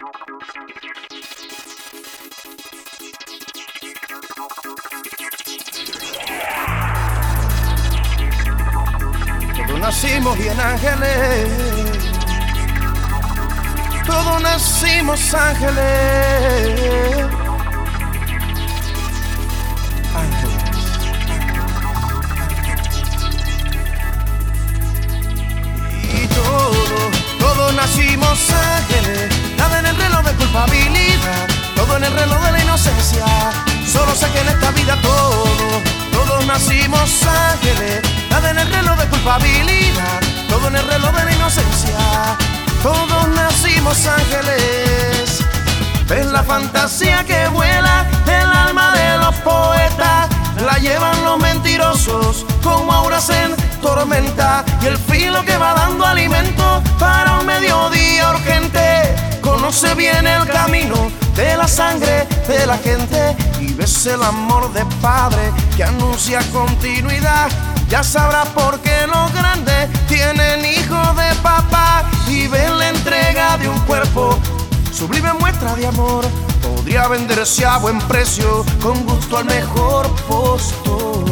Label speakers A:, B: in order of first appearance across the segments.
A: Todos nacimos bien ángeles, todos nacimos ángeles. Y todos nacimos ángeles. Nada en el reloj de culpabilidad, todo en el reloj de la inocencia. Solo sé que en esta vida todos nacimos ángeles. Nada en el reloj de culpabilidad, todo en el reloj de la inocencia. Todos nacimos ángeles. Ves la fantasía que vuela, el alma de los poetas la llevan los mentirosos como auras en tormenta. Y el filo que va dando alimento para un mediodía urgente conoce bien el camino de la sangre de la gente. Y ves el amor de padre que anuncia continuidad. Ya sabrás por qué los grandes tienen hijos de papá. Y ven la entrega de un cuerpo, sublime muestra de amor. Podría venderse a buen precio con gusto al mejor postor.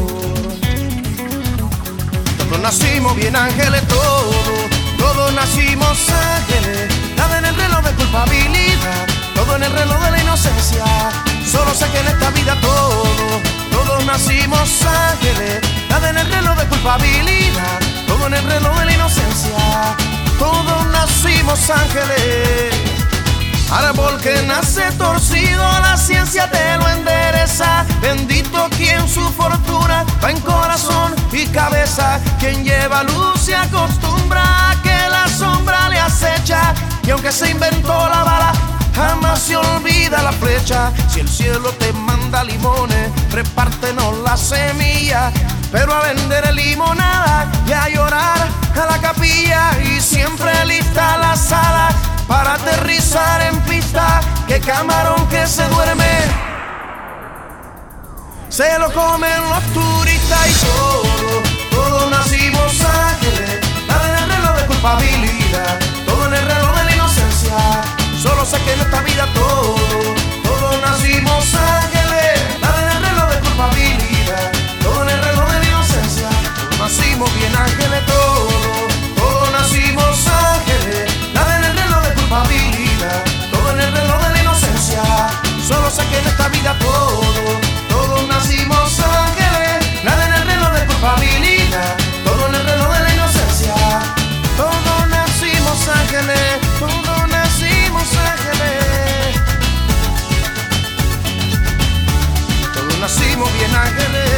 A: Todos nacimos bien ángeles, todos nacimos ángeles. Nada en el reloj de culpabilidad, todo en el reloj de la inocencia. Solo sé que en esta vida todos nacimos ángeles. Nada en el reloj de culpabilidad, todo en el reloj de la inocencia. Todos nacimos ángeles. Árbol que nace torcido, la ciencia te lo endereza. Bendito quien su fortuna va en corazón y cabeza. Quien lleva luz se acostumbra a que la sombra le acecha. Y aunque se inventó la bala, jamás se olvida la flecha. Si el cielo te manda limones, repártenos la semilla. Pero a vender limonada y a llorar a la capilla. Y siempre lista la sala para aterrizar en pista. Que camarón que se duerme se lo comen los turistas. Y todos nacimos ángeles. Nada en el reloj de culpabilidad, todo en el reloj de la inocencia. Solo sé que en esta vida todos nacimos ángeles. Nada en el reloj de culpabilidad, todo en el reloj de la inocencia. Todos nacimos bien ángeles, todos nacimos ángeles. Nada en el reloj de culpabilidad, todo en el reloj de la inocencia. Solo sé que en esta vida todos nacimos ángeles. Nada en el reloj de culpabilidad, todo en el reloj de la inocencia. Todos nacimos ángeles, todos nacimos ángeles. Todos nacimos bien ángeles.